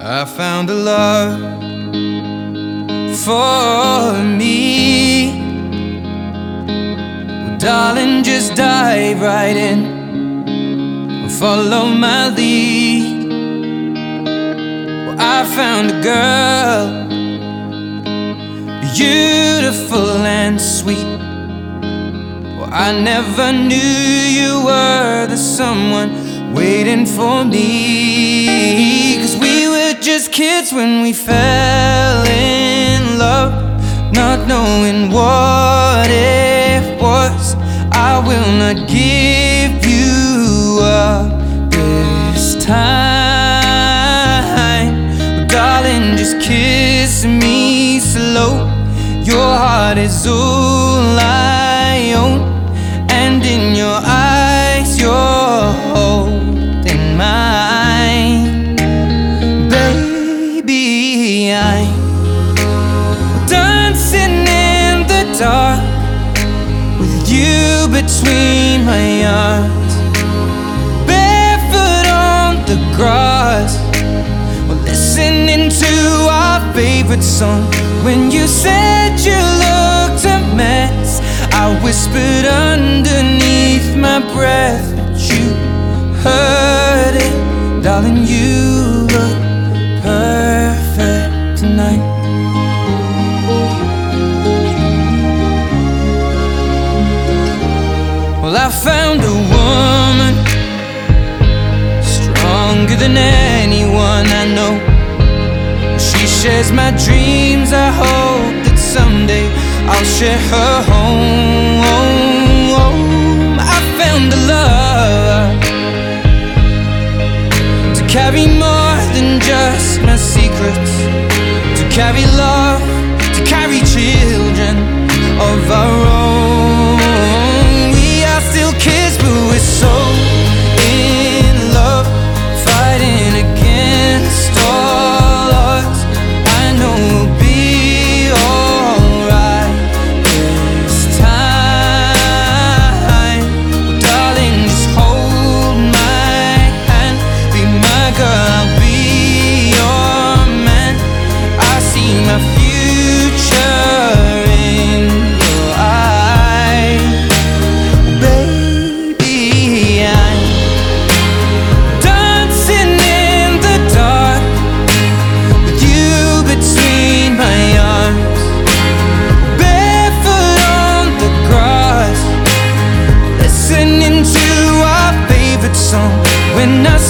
I found a love for me. Well, darling, just dive right in and follow my lead. Well, I found a girl, beautiful and sweet. Well, I never knew you were the someone waiting for me. 'Cause we were just kids when we fell in love, not knowing what it was. I will not give you up this time. Well, darling, just kiss me slow. Your heart is all I own, and in your eyes you're holding mine. Baby, I'm dancing in the dark with you between my arms, barefoot on the grass. We're listening to our favorite song. When you said you looked a mess, I whispered underneath my breath, but you heard it. Darling, you look perfect tonight. Well, I found a woman stronger than anyone I know. She shares my dreams. I hope that someday I'll share her home. I found a love to carry more than just my secrets, to carry love, to carry children of our own. We are still kids, but we're so in love, fighting against all odds. I know we'll be alright this time. Well, darling, just hold my hand, be my girl, I'll be your man. I see my future in your eyes. Baby, I'm dancing in the dark with you between my arms, barefoot on the grass, listening to our favorite song. When I